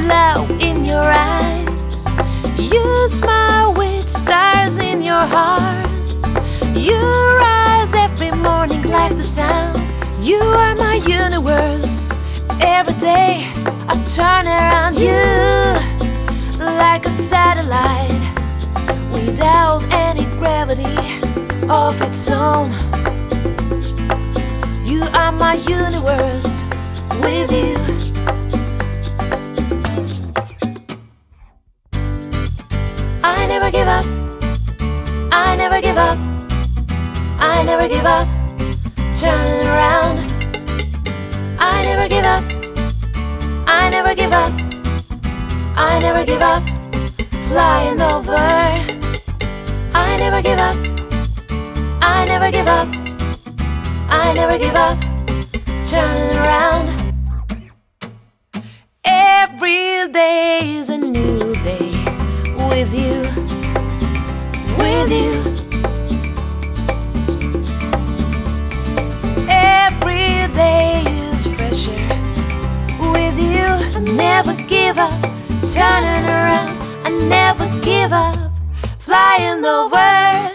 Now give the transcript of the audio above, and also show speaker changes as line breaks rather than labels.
glow in your eyes. You smile with stars in your heart. You rise every morning like the sun. You are my universe. Every day I turn around you like a satellite without any gravity of its own. You are my universe. With you, I never give up. I never give up. I never give up. Turning around, I never give up. I never give up. I never give up. Flying over, I never give up. I never give up. I never give up. Turning around. Every day is a new day with you, with you. Every day is fresher with you. I never give up, turning around. I never give up, flying the world.